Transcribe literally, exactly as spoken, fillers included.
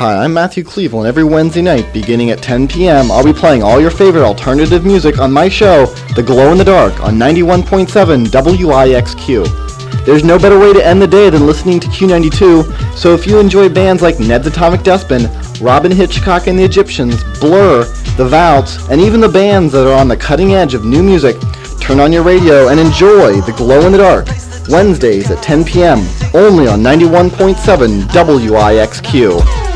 Hi, I'm Matthew Cleveland. Every Wednesday night, beginning at ten p.m., I'll be playing all your favorite alternative music on my show, The Glow in the Dark, on ninety-one point seven W I X Q. There's no better way to end the day than listening to Q ninety-two, so if you enjoy bands like Ned's Atomic Dustbin, Robin Hitchcock and the Egyptians, Blur, The Vouts, and even the bands that are on the cutting edge of new music, turn on your radio and enjoy The Glow in the Dark, Wednesdays at ten p.m., only on ninety-one point seven W I X Q.